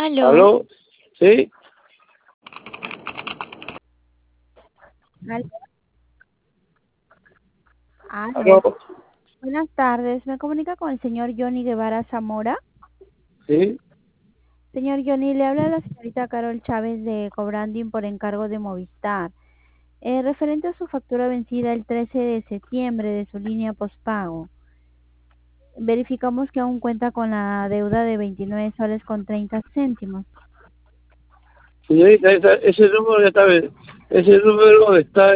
Aló, ¿Aló? ¿Sí? aló, aló. ¿Aló? Buenas tardes, me comunica con el señor Johnny Guevara Zamora. ¿Sí? Señor Johnny, le habla la señorita Carol Chávez de Cobranding por encargo de Movistar. Referente a su factura vencida el 13 de septiembre de su línea postpago. Verificamos que aún cuenta con la deuda de 29 soles con 30 céntimos. Señorita, ese número ya está, ese número está,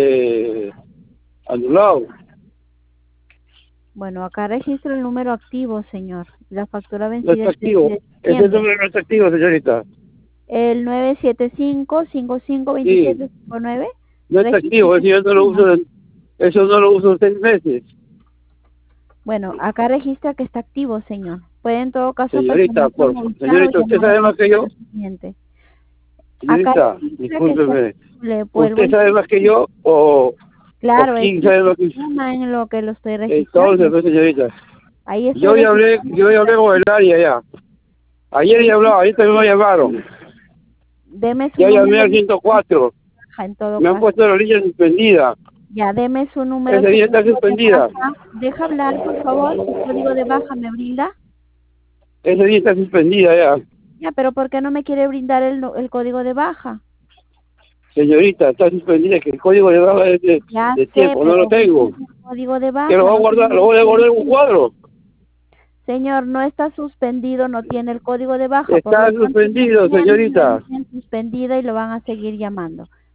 anulado. Bueno, acá registro el número activo, señor. La factura No vencida está el 13 activo. de Ese septiembre. número no está activo, señorita. El 975-552759. Sí, no está activo. Regístrese, Ese yo no lo señor. uso, eso no lo uso en 6 meses. Bueno, acá registra que está activo, señor. Puede en todo caso Señorita, personarse a por Movistar o señorita, usted llamar sabe al más que yo. cliente. Acá Señorita, registra que está discúlpeme. activo. Le vuelvo a ¿Usted sabe más que insistir. yo o Claro, es quién su sabe más que yo? sistema en lo que lo estoy Entonces, registrando. pues, señorita, Ahí estoy registrando yo su ya hablé con el registro. área ya. Ayer ya hablaba, ahí también me llamaron. Deme su Ya número llamé al de 104. baja en todo Me han caso. puesto la línea suspendida. Ya, deme su número, Esa su línea está código de suspendida. baja. Deja hablar, por favor. Su código de baja me brinda. Esa línea está suspendida ya. Ya, pero ¿por qué no me quiere brindar el código de baja? Señorita, está suspendida, que el código de baja es Ya de sé, tiempo, no lo pero tengo. bríndeme el código de Que lo baja, voy a no guardar, tiene lo voy a guardar en un sentido. cuadro. Señor, no está suspendido, no tiene el código de baja, por lo Está tanto la suspendido, línea señorita. permanece suspendida y lo van a seguir llamando.